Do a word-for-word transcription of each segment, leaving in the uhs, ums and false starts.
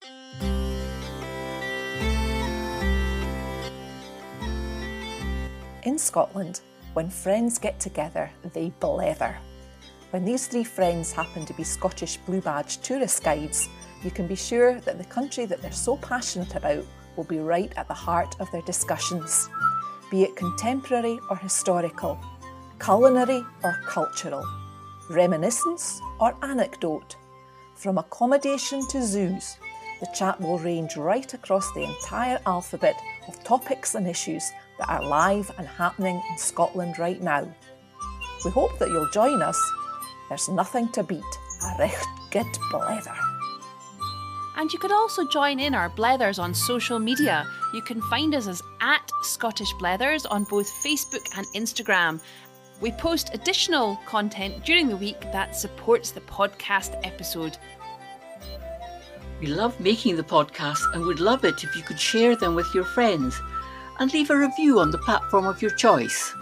In Scotland, when friends get together, they blether. When these three friends happen to be Scottish Blue Badge tourist guides, you can be sure that the country that they're so passionate about will be right at the heart of their discussions, be it contemporary or historical, culinary or cultural, reminiscence or anecdote. From accommodation to zoos, the chat will range right across the entire alphabet of topics and issues that are live and happening in Scotland right now. We hope that you'll join us. There's nothing to beat a recht good blether. And you could also join in our blethers on social media. You can find us as at Scottish Blethers on both Facebook and Instagram. We post additional content during the week that supports the podcast episode. We love making the podcast and would love it if you could share them with your friends and leave a review on the platform of your choice.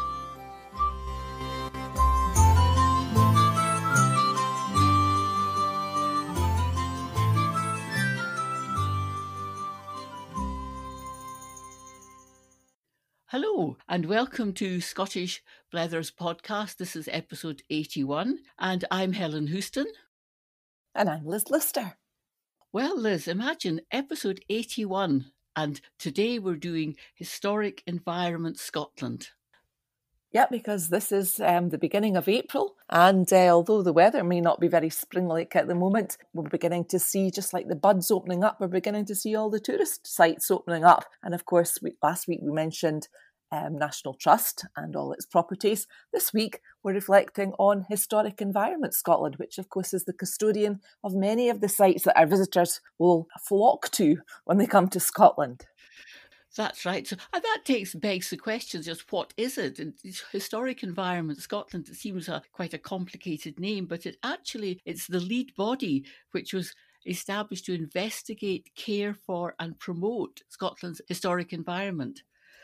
Hello and welcome to Scottish Blethers podcast. This is episode eighty-one and I'm Helen Houston. And I'm Liz Lister. Well, Liz, imagine episode eighty-one. And today we're doing Historic Environment Scotland. Yeah, because this is um, the beginning of April. And uh, although the weather may not be very spring-like at the moment, we're beginning to see, just like the buds opening up, we're beginning to see all the tourist sites opening up. And of course, we, last week we mentioned um, National Trust and all its properties. This week we're reflecting on Historic Environment Scotland, which of course is the custodian of many of the sites that our visitors will flock to when they come to Scotland. That's right. So and that takes begs the question: just what is it? And Historic Environment Scotland, it seems a quite a complicated name, but it actually it's the lead body which was established to investigate, care for, and promote Scotland's historic environment.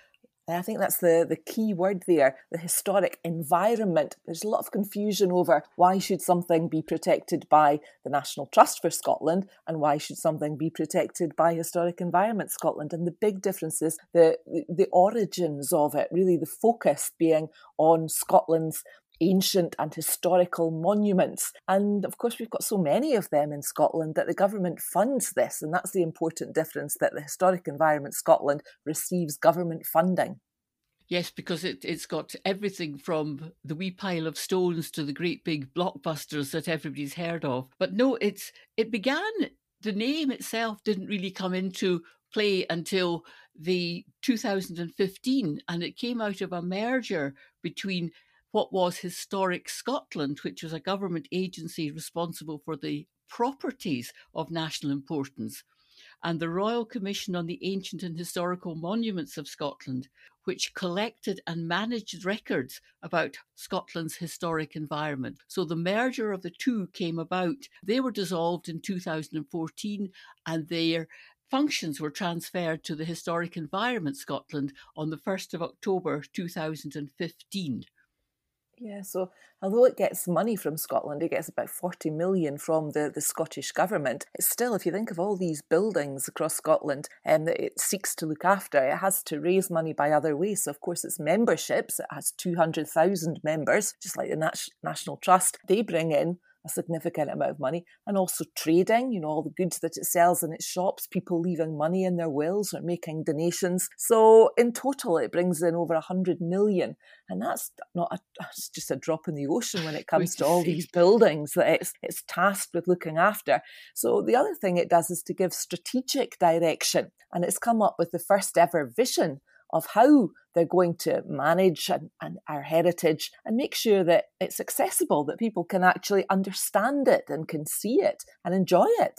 I think that's the, the key word there, the historic environment. There's a lot of confusion over why should something be protected by the National Trust for Scotland and why should something be protected by Historic Environment Scotland. And the big difference is the, the origins of it, really the focus being on Scotland's ancient and historical monuments. And of course, we've got so many of them in Scotland that the government funds this. And that's the important difference, that the Historic Environment Scotland receives government funding. Yes, because it, it's got everything from the wee pile of stones to the great big blockbusters that everybody's heard of. But no, it's it began, the name itself didn't really come into play until the two thousand fifteen. And it came out of a merger between what was Historic Scotland, which was a government agency responsible for the properties of national importance, and the Royal Commission on the Ancient and Historical Monuments of Scotland, which collected and managed records about Scotland's historic environment. So the merger of the two came about. They were dissolved in two thousand fourteen and their functions were transferred to the Historic Environment Scotland on the first of October two thousand fifteen. Yeah, so although it gets money from Scotland, it gets about forty million from the, the Scottish government. It's still, if you think of all these buildings across Scotland um, that it seeks to look after, it has to raise money by other ways. So of course it's memberships. It has two hundred thousand members, just like the Nat- National Trust. They bring in a significant amount of money, and also trading, you know, all the goods that it sells in its shops, people leaving money in their wills or making donations. So in total, it brings in over one hundred million. And that's not a, that's just a drop in the ocean when it comes to all these buildings that it's, it's tasked with looking after. So the other thing it does is to give strategic direction. And it's come up with the first ever vision of how they're going to manage and, and our heritage and make sure that it's accessible, that people can actually understand it and can see it and enjoy it.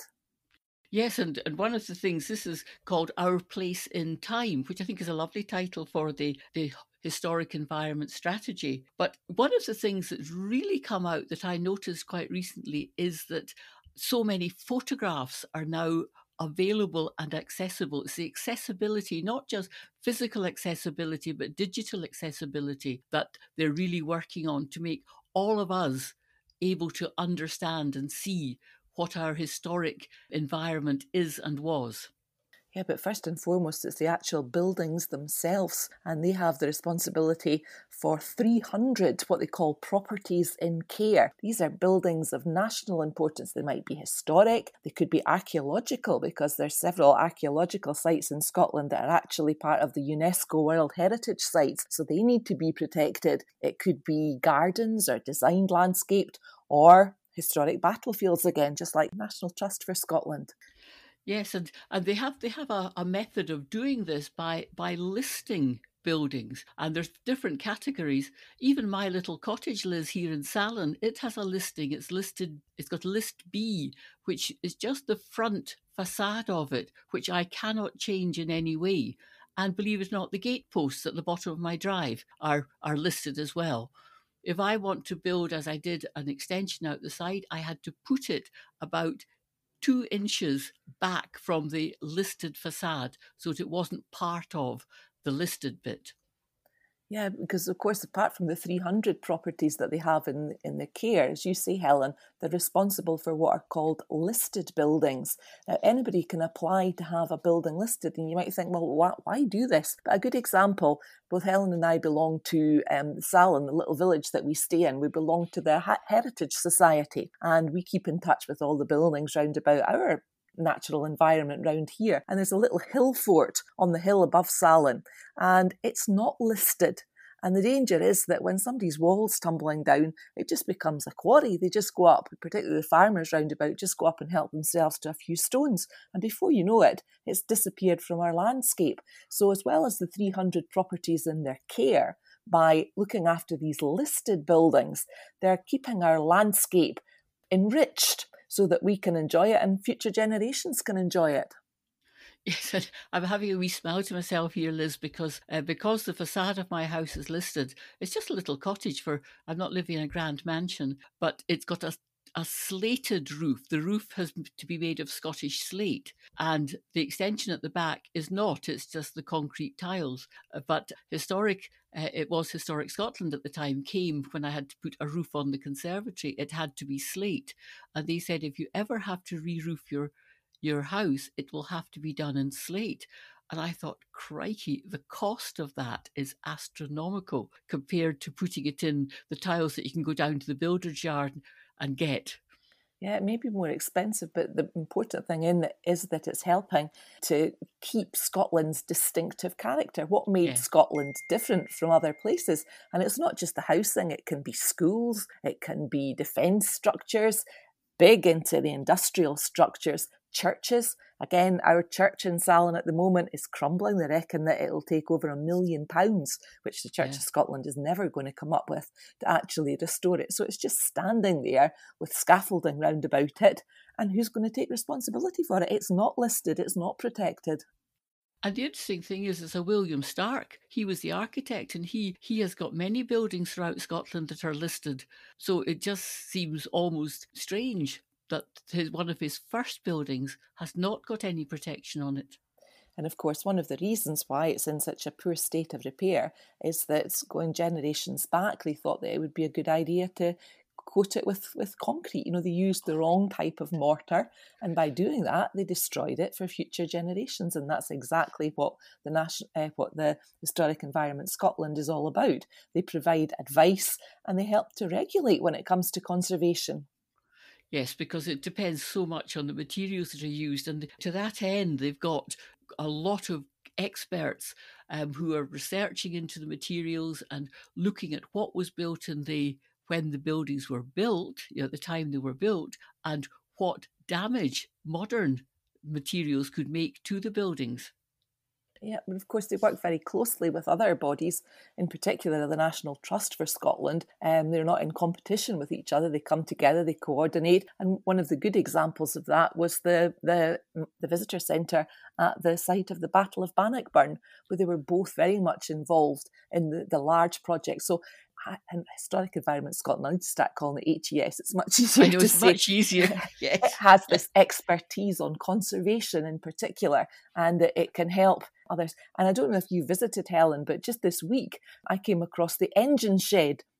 Yes, and, and one of the things, this is called Our Place in Time, which I think is a lovely title for the, the Historic Environment Strategy. But one of the things that's really come out that I noticed quite recently is that so many photographs are now available and accessible. It's the accessibility, not just physical accessibility, but digital accessibility that they're really working on to make all of us able to understand and see what our historic environment is and was. Yeah, but first and foremost, it's the actual buildings themselves, and they have the responsibility for three hundred what they call properties in care. These are buildings of national importance. They might be historic, they could be archaeological, because there's several archaeological sites in Scotland that are actually part of the UNESCO World Heritage Sites, so they need to be protected. It could be gardens or designed landscaped, or historic battlefields again, just like National Trust for Scotland. Yes, and, and they have they have a, a method of doing this by by listing buildings, and there's different categories. Even my little cottage, Liz, here in Salon, it has a listing. It's listed. It's got list B, which is just the front facade of it, which I cannot change in any way. And believe it or not, the gateposts at the bottom of my drive are are listed as well. If I want to build, as I did, an extension out the side, I had to put it about two inches back from the listed facade so that it wasn't part of the listed bit. Yeah, because of course, apart from the three hundred properties that they have in, in the care, as you say, Helen, they're responsible for what are called listed buildings. Now, anybody can apply to have a building listed, and you might think, well, why, why do this? But a good example, both Helen and I belong to um, Salon, the little village that we stay in. We belong to the Heritage Society, and we keep in touch with all the buildings round about our natural environment round here. And there's a little hill fort on the hill above Salon, and it's not listed. And the danger is that when somebody's wall's tumbling down, it just becomes a quarry. They just go up, particularly the farmers round about, just go up and help themselves to a few stones. And before you know it, it's disappeared from our landscape. So as well as the three hundred properties in their care, by looking after these listed buildings, they're keeping our landscape enriched so that we can enjoy it and future generations can enjoy it. Yes, I'm having a wee smile to myself here, Liz, because uh, because the facade of my house is listed. It's just a little cottage for, I'm not living in a grand mansion, but it's got a, a slated roof. The roof has to be made of Scottish slate, and the extension at the back is not, it's just the concrete tiles. Uh, but historic, uh, it was Historic Scotland at the time, came when I had to put a roof on the conservatory. It had to be slate. And they said, if you ever have to re-roof your your house, it will have to be done in slate. And I thought, crikey, the cost of that is astronomical compared to putting it in the tiles that you can go down to the builder's yard and get. Yeah, it may be more expensive, but the important thing in it is that it's helping to keep Scotland's distinctive character. What made yeah. Scotland different from other places? And it's not just the housing, it can be schools, it can be defence structures, big into the industrial structures, churches. Again, our church in Salon at the moment is crumbling. They reckon that it'll take over a million pounds, which the Church yeah. of Scotland is never going to come up with to actually restore it. So it's just standing there with scaffolding round about it. And who's going to take responsibility for it? It's not listed. It's not protected. And the interesting thing is, it's a William Stark. He was the architect, and he he has got many buildings throughout Scotland that are listed. So it just seems almost strange that his, one of his first buildings has not got any protection on it. And of course, one of the reasons why it's in such a poor state of repair is that going generations back, they thought that it would be a good idea to coat it with, with concrete. You know, they used the wrong type of mortar, and by doing that, they destroyed it for future generations. And that's exactly what the national, uh, what the Historic Environment Scotland is all about. They provide advice and they help to regulate when it comes to conservation. Yes, because it depends so much on the materials that are used. And to that end, they've got a lot of experts um, who are researching into the materials and looking at what was built in the when the buildings were built, you know, at the time they were built, and what damage modern materials could make to the buildings. Yeah, but of course they work very closely with other bodies, in particular the National Trust for Scotland. Um, they're not in competition with each other. They come together, they coordinate. And one of the good examples of that was the the, the visitor centre at the site of the Battle of Bannockburn, where they were both very much involved in the, the large project. So and Historic Environment Scotland, I need to start calling it H E S. It's much easier I know, to it's say. much easier. Yes. It has this expertise on conservation in particular, and it can help others. And I don't know if you visited, Helen, but just this week I came across the engine shed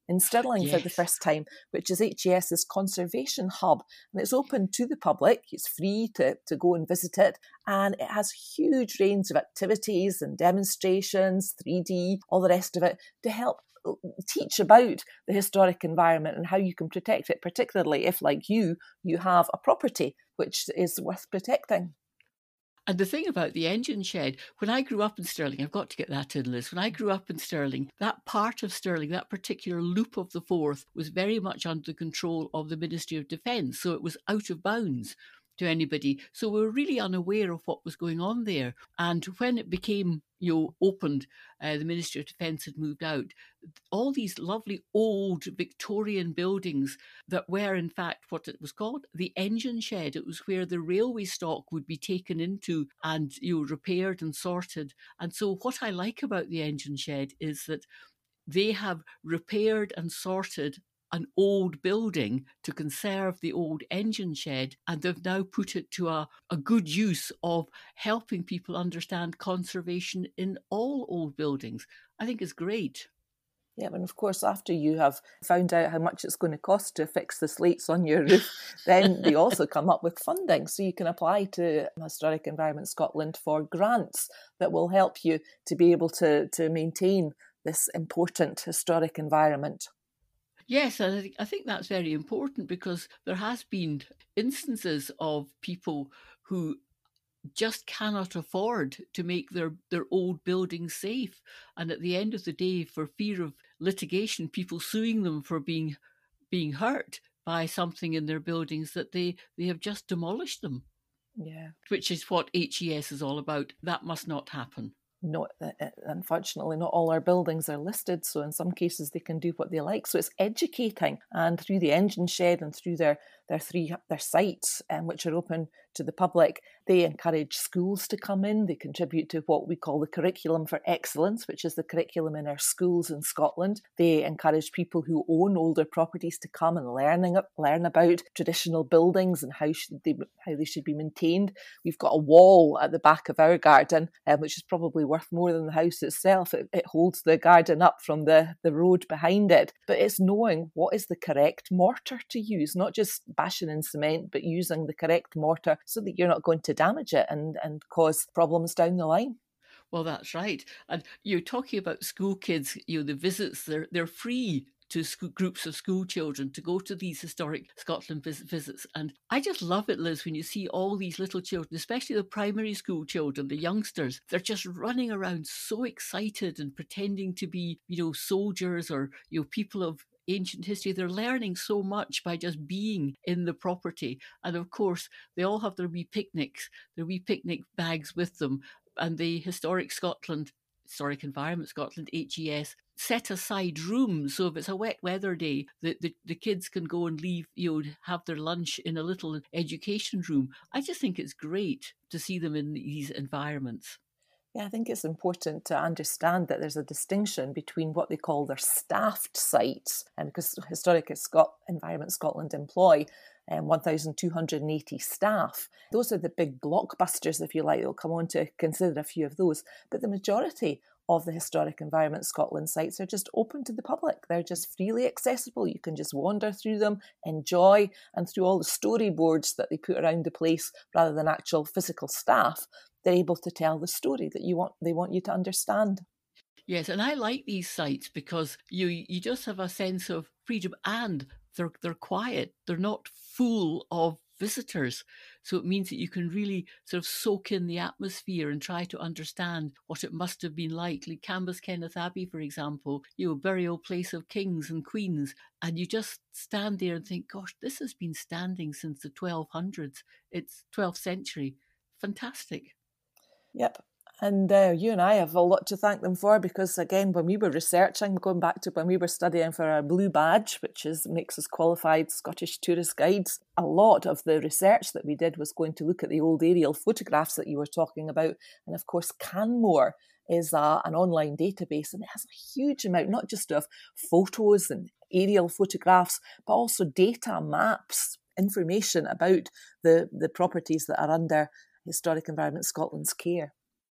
in Stirling Yes. for the first time, which is HES's conservation hub. And it's open to the public. It's free to, to go and visit it. And it has a huge range of activities and demonstrations, three D, all the rest of it, to help teach about the historic environment and how you can protect it, particularly if, like you, you have a property which is worth protecting. And the thing about the engine shed, when I grew up in Stirling, I've got to get that in, Liz. When I grew up in Stirling, that part of Stirling, that particular loop of the Forth, was very much under the control of the Ministry of Defence. So it was out of bounds to anybody. So we were really unaware of what was going on there. And when it became, you know, opened, uh, the Ministry of Defence had moved out, all these lovely old Victorian buildings that were in fact what it was called, the engine shed. It was where the railway stock would be taken into and, you know, repaired and sorted. And so what I like about the engine shed is that they have repaired and sorted an old building to conserve the old engine shed, and they've now put it to a, a good use of helping people understand conservation in all old buildings. I think it's great. Yeah, and of course, after you have found out how much it's going to cost to fix the slates on your roof, then they also come up with funding. So you can apply to Historic Environment Scotland for grants that will help you to be able to, to maintain this important historic environment. Yes, I think, I think that's very important, because there has been instances of people who just cannot afford to make their, their old buildings safe. And at the end of the day, for fear of litigation, people suing them for being being hurt by something in their buildings, that they, they have just demolished them. Yeah. Which is what H E S is all about. That must not happen. No, unfortunately, not all our buildings are listed, so in some cases they can do what they like. So it's educating, and through the engine shed and through their their three their sites, um, which are open to the public, they encourage schools to come in. They contribute to what we call the Curriculum for Excellence, which is the curriculum in our schools in Scotland. They encourage people who own older properties to come and learning learn about traditional buildings and how should they how they should be maintained. We've got a wall at the back of our garden, um, which is probably worth more than the house itself. It, it holds the garden up from the, the road behind it. But it's knowing what is the correct mortar to use, not just bashing in cement, but using the correct mortar so that you're not going to damage it and, and cause problems down the line. Well, that's right. And you're talking about school kids, you know, the visits, they're, they're free to school, groups of school children to go to these Historic Scotland vis- visits. And I just love it, Liz, when you see all these little children, especially the primary school children, the youngsters, they're just running around so excited and pretending to be, you know, soldiers or, you know, people of ancient history. They're learning so much by just being in the property. And of course, they all have their wee picnics, their wee picnic bags with them. And the Historic Scotland, Historic Environment Scotland, H E S, set aside rooms. So if it's a wet weather day, the, the, the kids can go and leave, you know, have their lunch in a little education room. I just think it's great to see them in these environments. Yeah, I think it's important to understand that there's a distinction between what they call their staffed sites, and because Historic Scot- Environment Scotland employ um, one thousand two hundred eighty staff. Those are the big blockbusters, if you like. They'll come on to consider a few of those. But the majority of the Historic Environment Scotland sites are just open to the public. They're just freely accessible. You can just wander through them, enjoy, and through all the storyboards that they put around the place rather than actual physical staff, they're able to tell the story that you want they want you to understand. Yes, and I like these sites because you you just have a sense of freedom, and they're they're quiet. They're not full of visitors. So it means that you can really sort of soak in the atmosphere and try to understand what it must have been like. Like Cambus Kenneth Abbey, for example, you know, burial place of kings and queens. And you just stand there and think, gosh, this has been standing since the twelve hundreds. It's twelfth century. Fantastic. Yep. And uh, you and I have a lot to thank them for, because again, when we were researching, going back to when we were studying for our Blue Badge, which is makes us qualified Scottish tourist guides, a lot of the research that we did was going to look at the old aerial photographs that you were talking about. And of course, Canmore is a, an online database, and it has a huge amount, not just of photos and aerial photographs, but also data, maps, information about the, the properties that are under Historic Environment Scotland's care.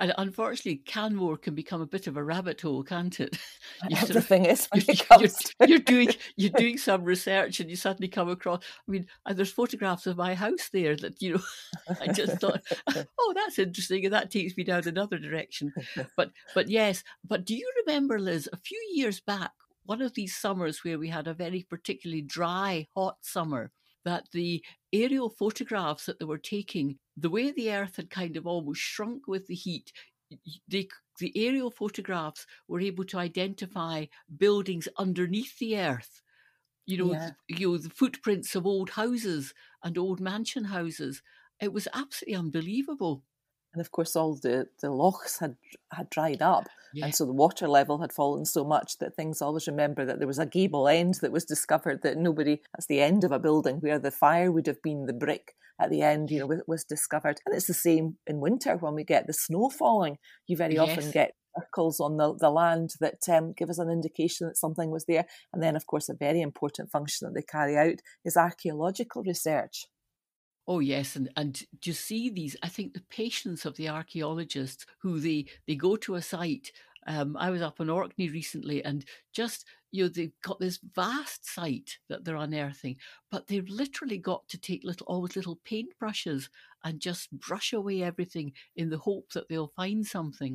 And unfortunately, Canmore can become a bit of a rabbit hole, can't it? You Everything sort of, is when you're, it comes you're, to you're doing you're doing some research and you suddenly come across. I mean, and there's photographs of my house there that, you know, I just thought, oh, that's interesting, and that takes me down another direction. But but yes, but do you remember, Liz, a few years back, one of these summers where we had a very particularly dry, hot summer, that the aerial photographs that they were taking, the way the Earth had kind of almost shrunk with the heat, they, the aerial photographs were able to identify buildings underneath the Earth. You know, yeah. you know, the footprints of old houses and old mansion houses. It was absolutely unbelievable. And of course, all the, the lochs had had dried up. Yeah. And so the water level had fallen so much that things always remember that there was a gable end that was discovered that nobody, that's the end of a building where the fire would have been the brick at the end, you know, was discovered. And it's the same in winter when we get the snow falling. You very Yes. often get circles on the, the land that um, give us an indication that something was there. And then, of course, a very important function that they carry out is archaeological research. Oh, yes. And and to see these, I think the patience of the archaeologists who they, they go to a site. Um, I was up in Orkney recently and just, you know, they've got this vast site that they're unearthing, but they've literally got to take little, always little paintbrushes and just brush away everything in the hope that they'll find something.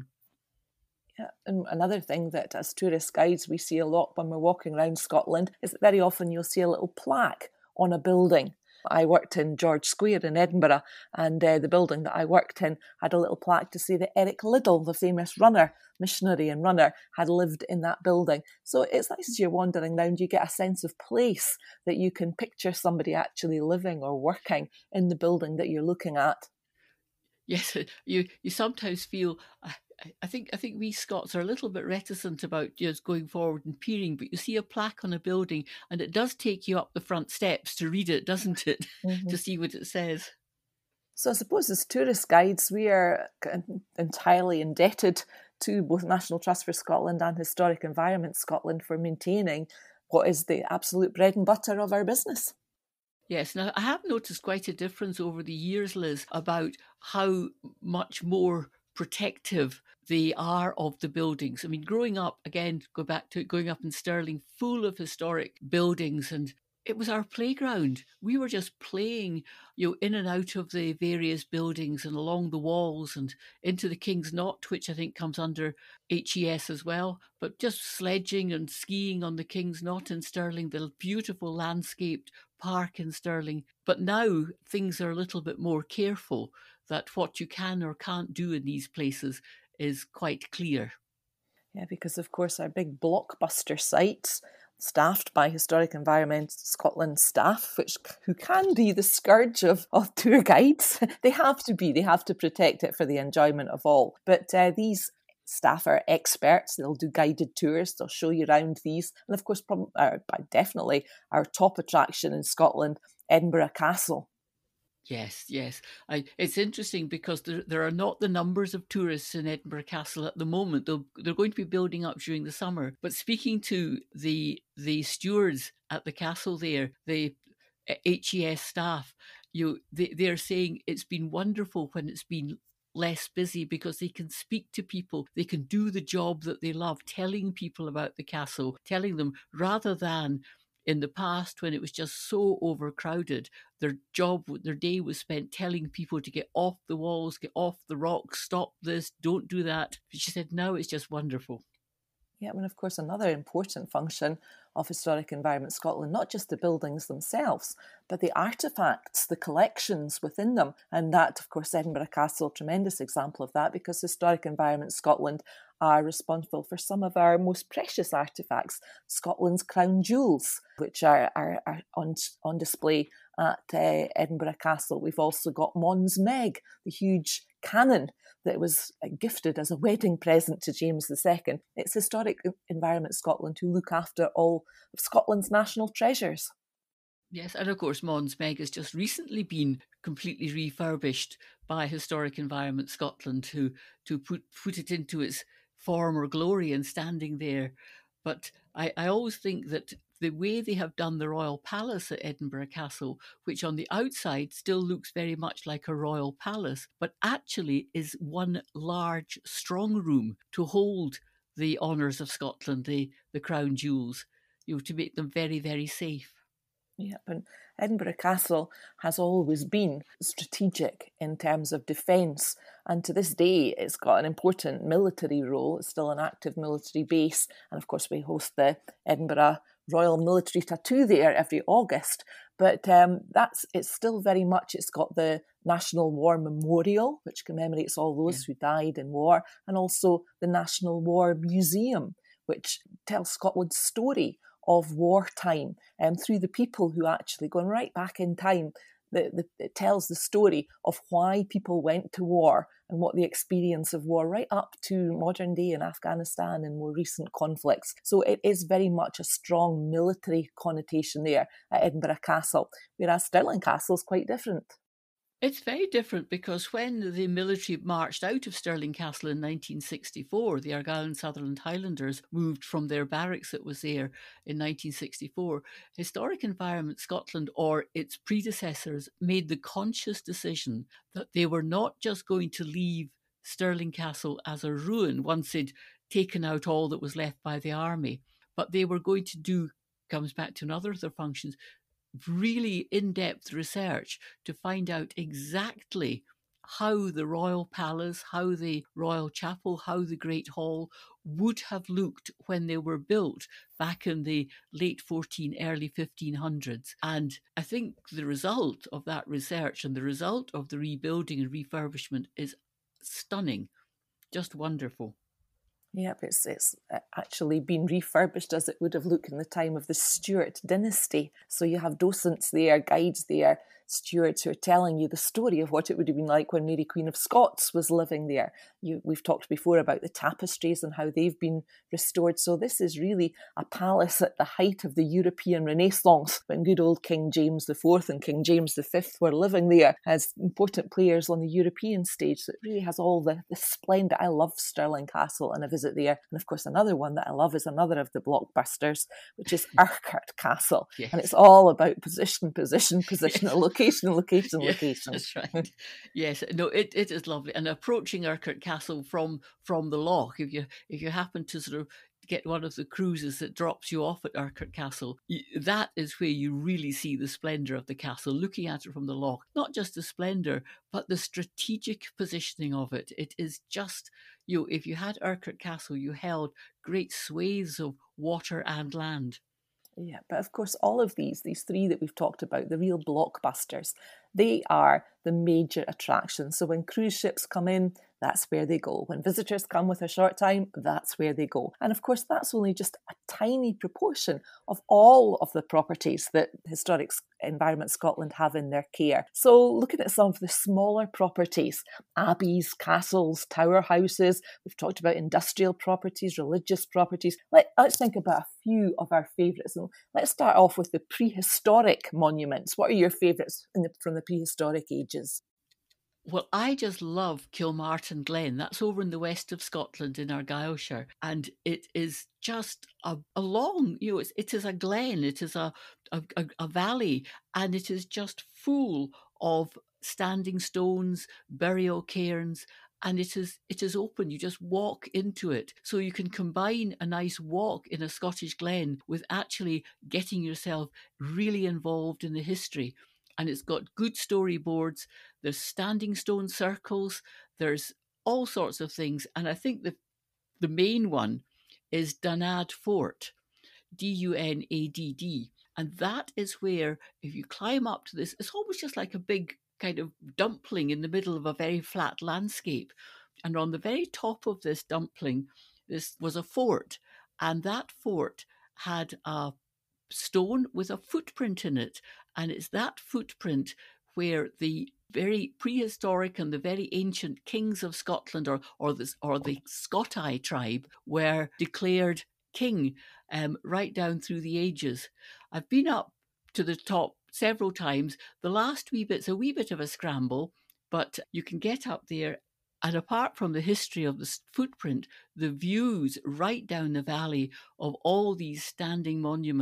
Yeah, and another thing that as tourist guides we see a lot when we're walking around Scotland is that very often you'll see a little plaque on a building. I worked in George Square in Edinburgh, and uh, the building that I worked in had a little plaque to say that Eric Liddell, the famous runner, missionary and runner, had lived in that building. So it's nice as you're wandering around, you get a sense of place that you can picture somebody actually living or working in the building that you're looking at. Yes, you you sometimes feel. Uh, I think I think we Scots are a little bit reticent about just going forward and peering, but you see a plaque on a building and it does take you up the front steps to read it, doesn't it? Mm-hmm. To see what it says. So I suppose as tourist guides, we are entirely indebted to both National Trust for Scotland and Historic Environment Scotland for maintaining what is the absolute bread and butter of our business. Yes, now I have noticed quite a difference over the years, Liz, about how much more protective they are of the buildings. I mean, growing up, again, go back to it, going up in Stirling, full of historic buildings, and it was our playground. We were just playing, you know, in and out of the various buildings and along the walls and into the King's Knot, which I think comes under H E S as well, but just sledging and skiing on the King's Knot in Stirling, the beautiful landscaped park in Stirling. But now things are a little bit more careful, that what you can or can't do in these places is quite clear. Yeah, because of course our big blockbuster sites, staffed by Historic Environment Scotland staff, which who can be the scourge of, of tour guides. They have to be, they have to protect it for the enjoyment of all. But uh, these staff are experts. They'll do guided tours. They'll show you around these. And of course, probably, uh, definitely our top attraction in Scotland, Edinburgh Castle. Yes, yes. I, it's interesting because there, there are not the numbers of tourists in Edinburgh Castle at the moment. They'll, they're going to be building up during the summer. But speaking to the the stewards at the castle there, the H E S staff, you they, they're saying it's been wonderful when it's been less busy because they can speak to people. They can do the job that they love, telling people about the castle, telling them rather than in the past, when it was just so overcrowded, their job, their day was spent telling people to get off the walls, get off the rocks, stop this, don't do that. But she said, now it's just wonderful. Yeah, and of course, another important function of Historic Environment Scotland, not just the buildings themselves, but the artefacts, the collections within them. And that, of course, Edinburgh Castle, tremendous example of that, because Historic Environment Scotland are responsible for some of our most precious artefacts, Scotland's crown jewels, which are, are, are on, on display at uh, Edinburgh Castle. We've also got Mons Meg, the huge cannon that was gifted as a wedding present to James the Second. It's Historic Environment Scotland who look after all of Scotland's national treasures. Yes, and of course Mons Meg has just recently been completely refurbished by Historic Environment Scotland to, to put, put it into its former glory and standing there. But I, I always think that the way they have done the Royal Palace at Edinburgh Castle, which on the outside still looks very much like a royal palace, but actually is one large strong room to hold the honours of Scotland, the, the crown jewels, you know, to make them very, very safe. Yep, and Edinburgh Castle has always been strategic in terms of defence, and to this day it's got an important military role. It's still an active military base, and of course we host the Edinburgh Royal Military Tattoo there every August. But um, that's it's still very much, it's got the National War Memorial, which commemorates all those yeah. who died in war, and also the National War Museum, which tells Scotland's story of wartime and um, through the people who actually, going right back in time, the, the, it tells the story of why people went to war and what the experience of war right up to modern day in Afghanistan and more recent conflicts. So it is very much a strong military connotation there at Edinburgh Castle, whereas Stirling Castle is quite different. It's very different because when the military marched out of Stirling Castle in nineteen sixty-four, the Argyll and Sutherland Highlanders moved from their barracks that was there in nineteen sixty-four. Historic Environment Scotland, or its predecessors, made the conscious decision that they were not just going to leave Stirling Castle as a ruin once they'd taken out all that was left by the army, but they were going to do, comes back to another of their functions, really in-depth research to find out exactly how the Royal Palace, how the Royal Chapel, how the Great Hall would have looked when they were built back in the late fourteen, early fifteen hundreds. And I think the result of that research and the result of the rebuilding and refurbishment is stunning, just wonderful. Yep, it's it's actually been refurbished as it would have looked in the time of the Stuart dynasty. So you have docents there, guides there, stewards who are telling you the story of what it would have been like when Mary Queen of Scots was living there. You, we've talked before about the tapestries and how they've been restored. So this is really a palace at the height of the European Renaissance, when good old King James the Fourth and King James the Fifth were living there as important players on the European stage. So it really has all the, the splendour. I love Stirling Castle and a visit there. And of course, another one that I love is another of the blockbusters, which is Urquhart Castle. Yes. And it's all about position, position, position, yes. location, location, yes, location. That's right. Yes, no, it, it is lovely. And approaching Urquhart Castle from from the loch, if you if you happen to sort of get one of the cruises that drops you off at Urquhart Castle, that is where you really see the splendour of the castle, looking at it from the loch. Not just the splendour, but the strategic positioning of it. It is just, you know, if you had Urquhart Castle, you held great swathes of water and land. Yeah, but of course, all of these, these three that we've talked about, the real blockbusters, they are the major attractions. So when cruise ships come in, that's where they go. When visitors come with a short time, that's where they go. And of course, that's only just a tiny proportion of all of the properties that Historic Environment Scotland have in their care. So looking at some of the smaller properties, abbeys, castles, tower houses, we've talked about industrial properties, religious properties. Let, let's think about a few of our favourites. And let's start off with the prehistoric monuments. What are your favourites in the, from the prehistoric ages? Well, I just love Kilmartin Glen. That's over in the west of Scotland in Argyllshire. And it is just a, a long, you know, it's, it is a glen, it is a, a, a valley, and it is just full of standing stones, burial cairns, and it is it is open. You just walk into it. So you can combine a nice walk in a Scottish glen with actually getting yourself really involved in the history. And it's got good storyboards, there's standing stone circles, there's all sorts of things. And I think the, the main one is Dunadd Fort, D U N A D D. And that is where, if you climb up to this, it's almost just like a big kind of dumpling in the middle of a very flat landscape. And on the very top of this dumpling, this was a fort. And that fort had a stone with a footprint in it. And it's that footprint where the very prehistoric and the very ancient kings of Scotland, or or the, or the Scotai tribe, were declared king um, right down through the ages. I've been up to the top several times. The last wee bit's a wee bit of a scramble, but you can get up there. And apart from the history of the footprint, the views right down the valley of all these standing monuments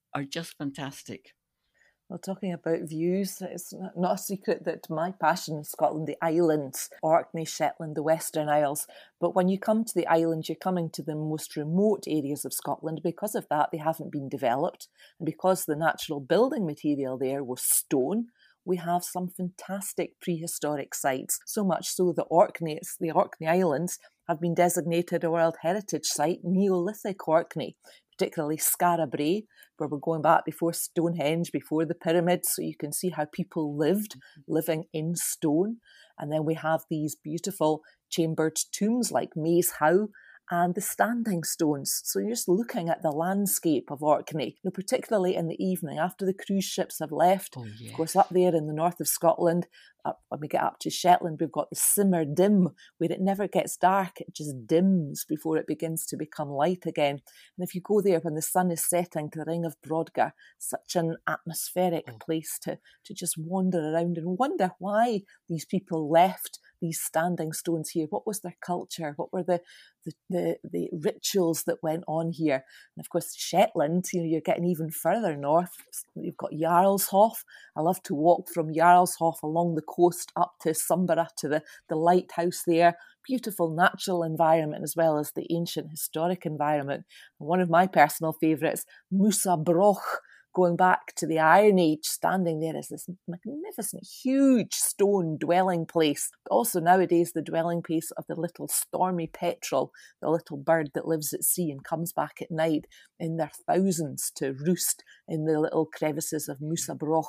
are just fantastic. Well, talking about views, it's not a secret that my passion in Scotland, the islands, Orkney, Shetland, the Western Isles. But when you come to the islands, you're coming to the most remote areas of Scotland. Because of that, they haven't been developed. And because the natural building material there was stone, we have some fantastic prehistoric sites. So much so that Orkney, the Orkney Islands, have been designated a World Heritage Site, Neolithic Orkney, particularly Skara Brae, where we're going back before Stonehenge, before the pyramids, so you can see how people lived, living in stone. And then we have these beautiful chambered tombs like Maes Howe and the standing stones. So you're just looking at the landscape of Orkney, you know, particularly in the evening after the cruise ships have left. Oh, yes. Of course, up there in the north of Scotland, up, when we get up to Shetland, we've got the simmer dim, where it never gets dark. It just dims before it begins to become light again. And if you go there when the sun is setting to the Ring of Brodgar, such an atmospheric Oh. place to, to just wander around and wonder why these people left these standing stones here. What was their culture? What were the, the, the, the rituals that went on here? And of course, Shetland, you know, you're getting even further north. You've got Jarlshof. I love to walk from Jarlshof along the coast up to Sumborough, to the, the lighthouse there. Beautiful natural environment as well as the ancient historic environment. And one of my personal favourites, Musa Broch, going back to the Iron Age, standing there as this magnificent, huge stone dwelling place. But also nowadays the dwelling place of the little stormy petrel, the little bird that lives at sea and comes back at night in their thousands to roost in the little crevices of Musa Broch.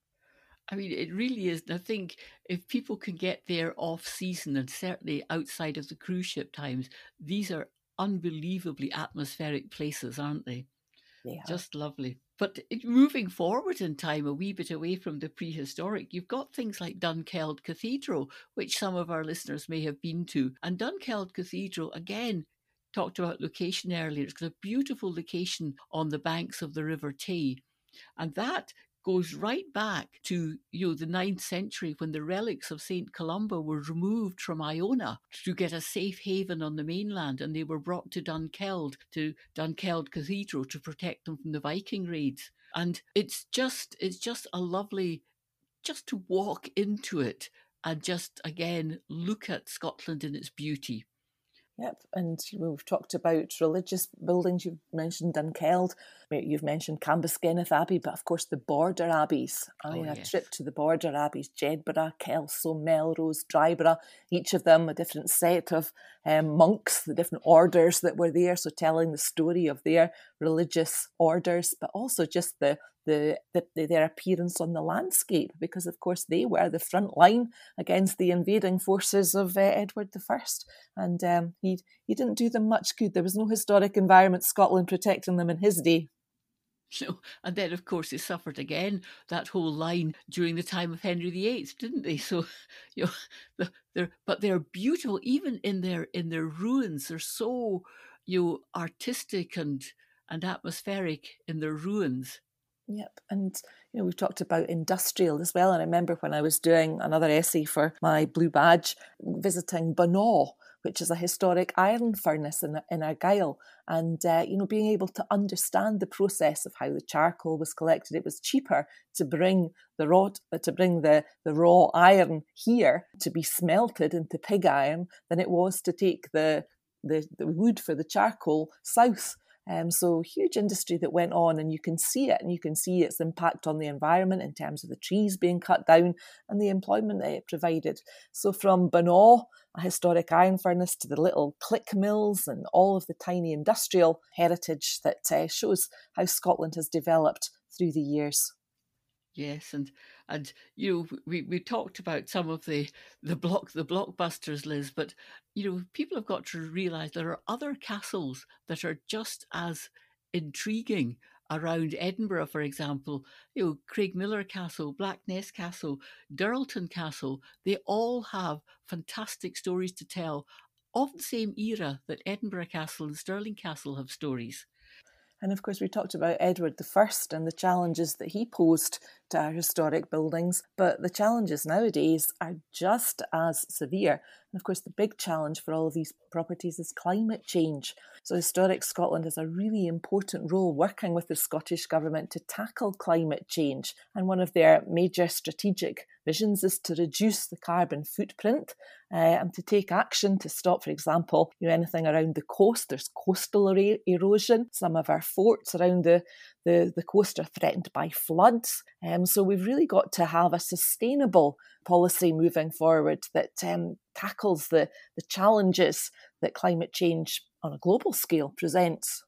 I mean, it really is. I think if people can get there off season, and certainly outside of the cruise ship times, these are unbelievably atmospheric places, aren't they? Yeah. Just lovely. But it, moving forward in time, a wee bit away from the prehistoric, you've got things like Dunkeld Cathedral, which some of our listeners may have been to. And Dunkeld Cathedral, again, talked about location earlier. It's got a beautiful location on the banks of the River Tay. And that goes right back to, you know, the ninth century, when the relics of Saint Columba were removed from Iona to get a safe haven on the mainland, and they were brought to Dunkeld, to Dunkeld Cathedral, to protect them from the Viking raids. And it's just it's just a lovely, just to walk into it and just again look at Scotland in its beauty. Yep, and we've talked about religious buildings. You've mentioned Dunkeld, you've mentioned Cambuskenneth Abbey, but of course the border abbeys. I mean, Oh, a yes. trip to the border abbeys, Jedburgh, Kelso, Melrose, Dryborough, each of them a different set of um, monks, the different orders that were there, so telling the story of their religious orders, but also just the The, the, their appearance on the landscape, because of course they were the front line against the invading forces of uh, Edward the First, and um, he he didn't do them much good. There was no historic environment Scotland protecting them in his day. So, and then of course they suffered again that whole line during the time of Henry the Eighth, didn't they? So, you know, the, they're but they're beautiful even in their in their ruins. They're so, you know, artistic and and atmospheric in their ruins. Yep, and you know, we've talked about industrial as well, and I remember when I was doing another essay for my Blue Badge, visiting Bunnaw, which is a historic iron furnace in, in Argyll, and uh, you know, being able to understand the process of how the charcoal was collected. It was cheaper to bring the raw to bring the, the raw iron here to be smelted into pig iron than it was to take the the, the wood for the charcoal south. Um, so huge industry that went on, and you can see it, and you can see its impact on the environment in terms of the trees being cut down and the employment that it provided. So from Bunnaw, a historic iron furnace, to the little click mills and all of the tiny industrial heritage that uh, shows how Scotland has developed through the years. Yes, and and you know, we, we talked about some of the the block the blockbusters, Liz, but you know, people have got to realise there are other castles that are just as intriguing around Edinburgh, for example. You know, Craigmillar Castle, Blackness Castle, Durlton Castle. They all have fantastic stories to tell, of the same era that Edinburgh Castle and Stirling Castle have stories. And of course, we talked about Edward the First and the challenges that he posed to our historic buildings. But the challenges nowadays are just as severe. And of course, the big challenge for all of these properties is climate change. So Historic Scotland has a really important role working with the Scottish Government to tackle climate change. And one of their major strategic visions is to reduce the carbon footprint uh, and to take action to stop, for example, you know, anything around the coast. There's coastal er- erosion. Some of our forts around the, the, the coast are threatened by floods. Um, so we've really got to have a sustainable policy moving forward that um, tackles the, the challenges that climate change on a global scale presents.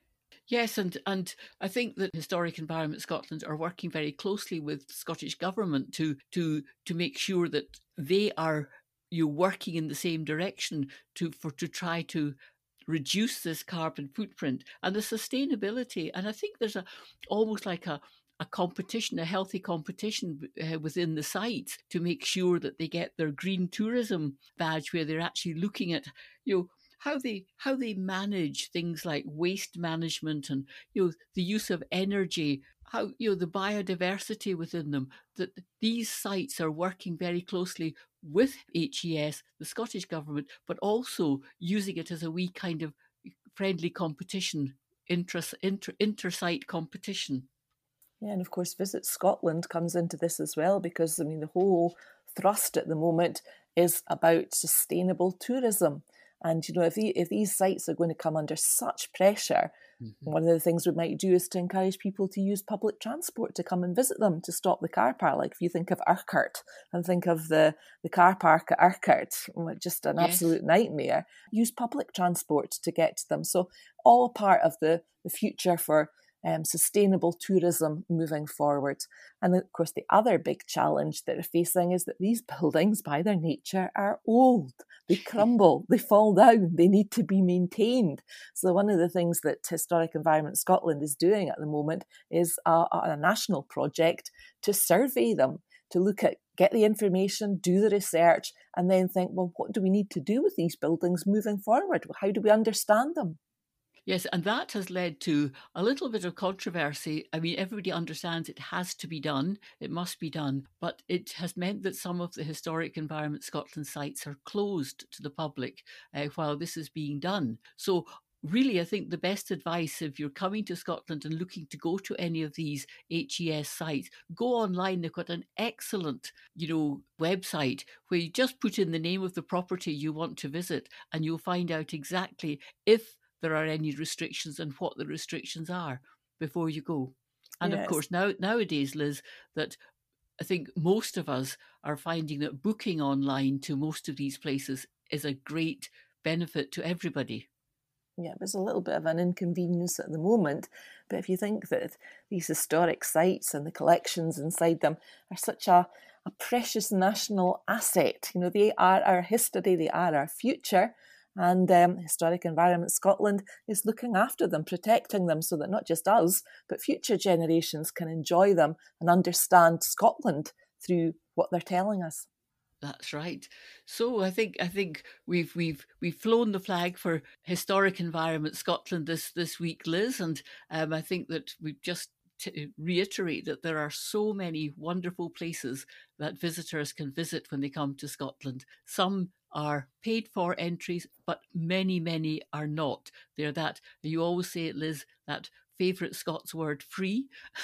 Yes, and, and I think that Historic Environment Scotland are working very closely with the Scottish Government to to to make sure that they are you working in the same direction to for to try to reduce this carbon footprint and the sustainability. And I think there's a almost like a a competition, a healthy competition uh, within the sites to make sure that they get their green tourism badge, where they're actually looking at, you know, how they how they manage things like waste management and, you know, the use of energy, how, you know, the biodiversity within them. That these sites are working very closely with H E S, the Scottish Government, but also using it as a wee kind of friendly competition, inter inter inter-site competition. Yeah, and of course, Visit Scotland comes into this as well, because, I mean, the whole thrust at the moment is about sustainable tourism. And, you know, if, the, if these sites are going to come under such pressure, mm-hmm. one of the things we might do is to encourage people to use public transport to come and visit them, to stop the car park. Like if you think of Urquhart and think of the, the car park at Urquhart, just an yes. absolute nightmare. Use public transport to get to them. So all part of the, the future for Um, sustainable tourism moving forward. And of course, the other big challenge that they're facing is that these buildings, by their nature, are old. They crumble, they fall down, they need to be maintained. So one of the things that Historic Environment Scotland is doing at the moment is a, a national project to survey them, to look at, get the information, do the research, and then think, well, what do we need to do with these buildings moving forward? How do we understand them? Yes, and that has led to a little bit of controversy. I mean, everybody understands it has to be done, it must be done, but it has meant that some of the Historic Environment Scotland sites are closed to the public uh, while this is being done. So really, I think the best advice, if you're coming to Scotland and looking to go to any of these H E S sites, go online. They've got an excellent, you know, website where you just put in the name of the property you want to visit, and you'll find out exactly if there are any restrictions and what the restrictions are before you go. And yes. of course, now nowadays, Liz, that I think most of us are finding that booking online to most of these places is a great benefit to everybody. Yeah, there's a little bit of an inconvenience at the moment, but if you think that these historic sites and the collections inside them are such a, a precious national asset, you know, they are our history, they are our future. And um, Historic Environment Scotland is looking after them, protecting them, so that not just us, but future generations can enjoy them and understand Scotland through what they're telling us. That's right. So I think I think we've we've we've flown the flag for Historic Environment Scotland this this week, Liz, and um, I think that we've just to reiterate that there are so many wonderful places that visitors can visit when they come to Scotland. Some are paid for entries, but many, many are not. They're that, you always say it, Liz, that favourite Scots word, free,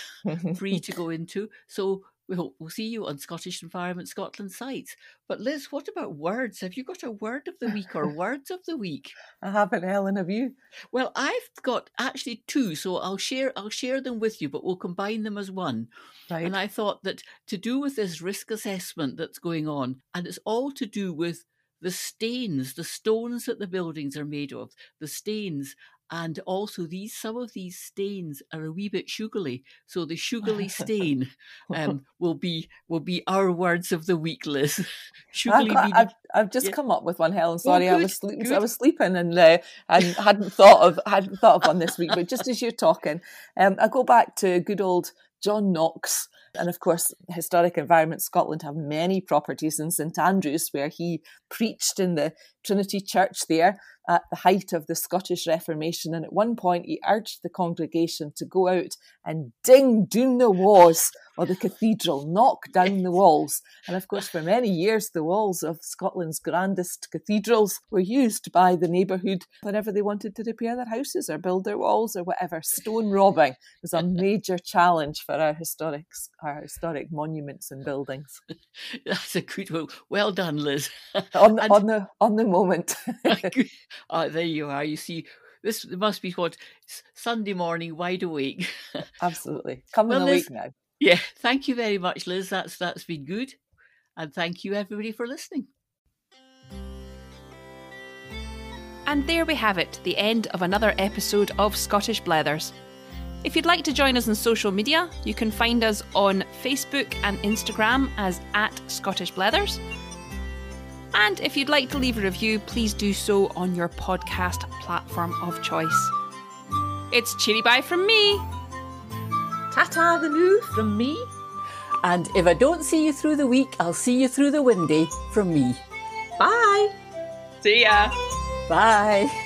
free to go into. So we hope we'll see you on Scottish Environment Scotland sites. But Liz, what about words? Have you got a word of the week or words of the week? I haven't, Helen, have you? Well, I've got actually two, so I'll share I'll share them with you, but we'll combine them as one. Right. And I thought that to do with this risk assessment that's going on, and it's all to do with the stains, the stones that the buildings are made of, the stains. And also these, some of these stains are a wee bit sugary. So the sugary stain um, will be will be our words of the week, Liz. I've, got, I've, I've just yeah. come up with one, Helen. Sorry, oh, I was sleeping. I was sleeping and uh, and hadn't thought of hadn't thought of one this week. But just as you're talking, um, I go back to good old John Knox. And of course, Historic Environment Scotland have many properties in St Andrews where he preached in the Trinity Church there. at the height of the Scottish Reformation, and at one point he urged the congregation to go out and ding down the walls of the cathedral, knock down the walls. And of course, for many years, the walls of Scotland's grandest cathedrals were used by the neighbourhood whenever they wanted to repair their houses or build their walls or whatever. Stone robbing was a major challenge for our historic, our historic monuments and buildings. That's a good one. Well done, Liz. on, And- on the on the moment. Oh, there you are. You see, this must be what, Sunday morning, wide awake. Absolutely. Coming Well, awake Liz- now. Yeah, thank you very much, Liz. That's that's been good. And thank you, everybody, for listening. And there we have it, the end of another episode of Scottish Blethers. If you'd like to join us on social media, you can find us on Facebook and Instagram as at Scottish Blethers. And if you'd like to leave a review, please do so on your podcast platform of choice. It's cheery bye from me. Ta-ta the new from me. And if I don't see you through the week, I'll see you through the windy from me. Bye. See ya. Bye.